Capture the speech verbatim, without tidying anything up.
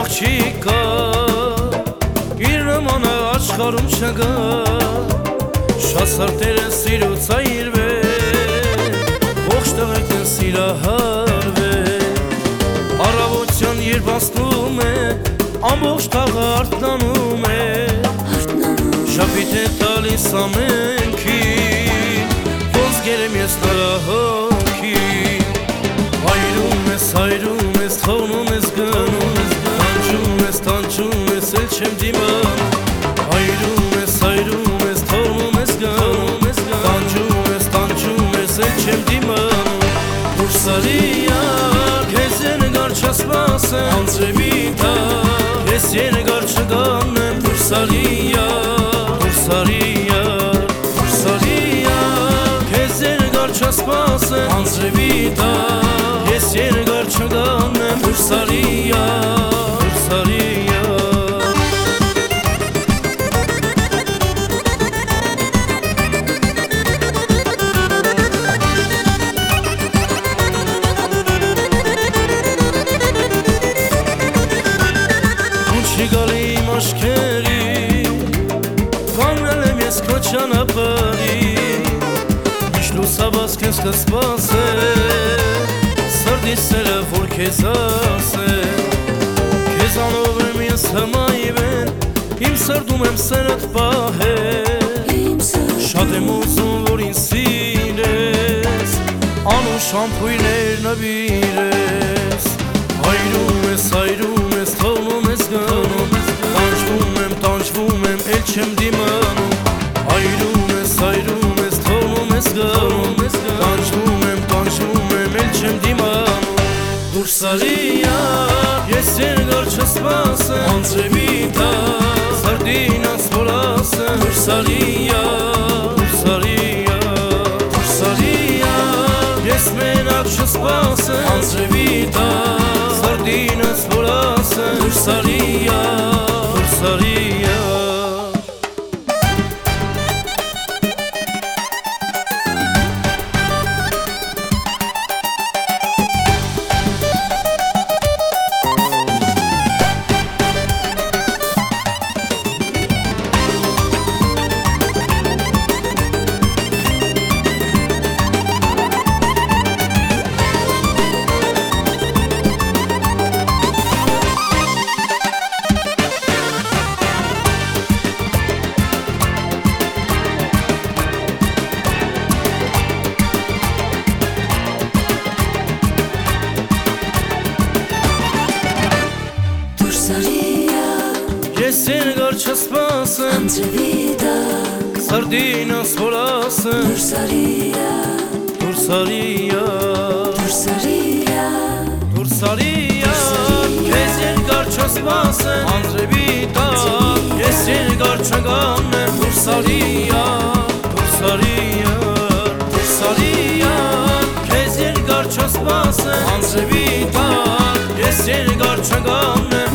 աղջիկ կա, իր նմանը աշխարհում չկա, շատ սրտեր են սիրուց այրվել, ողջ տղեկ են սիրահարվել, առավոտյան երբ անցնում է, ամբողջ տաղը արթնանում է, շապիտ է տալիս ամենքին, ոնց գերեմ ես նրա հոգին, հայրում ես, հայրում ես, թողնում ես, գնում ես, տանջում ես, տանջում ես, էլ չեմ դիմանում, հայրում ես, հայրում ես, թողնում ես, գնում ես, տանջում ես, տանջում ես, էլ չեմ դիմանում, դուրս արի յար, քեզ երկար չսպասեմ, անձրևի տակ, ես երկար չգանեմ, դուրս արի յար, դուրս արի յար, դուրս արի յար, քեզ երկար չսպասեմ, անձրևի տակ, ես երկար չգանեմ, դուրս արի յար, դուրս արի յար. Չի գալի իմ աչքերի, կանգնել եմ ես քո ճանապարհի, միշտ լուսաբաց քեզ կսպասեմ, սրտիս սերը որ քեզ ասեմ, քեզանով եմ ես հմայվել, իմ սրտում եմ սերդ պահել, շատ եմ ուզում որ ինձ սիրես, անուշ ամփոյներ նվիրես, հայրում ես, հայրում ես, թողնում ես, գնում ես, տանջվում եմ, տանջվում եմ, էլ չեմ դիմանում, հայրում ես, հայրում ես, թողնում ես, գնում ես, տանջվում եմ, տանջվում եմ, էլ չեմ դիմանում, դուրս արի յար, ես երկար չսպասեմ, անձրևի տակ, սրտին անց որ ասեմ, դուրս արի յար, դուրս արի յար, դուրս արի յար, ես մենակ չսպասեմ, անձրևի տակ, սրտինս որ ասեմ, դուրս արի յար, դուրս արի յար. Ես երկար չսպասեմ, անձրևի տակ, սրտինս որ ասեմ, դուրս արի յար, դուրս արի յար, դուրս արի յար, դուրս արի յար, քեզ երկար չսպասեմ, անձրևի տակ, ես երկար չգանեմ, դուրս արի յար, դուրս արի յար, դուրս արի յար, քեզ երկար չսպասեմ, անձրևի տակ, ես երկար չգանեմ,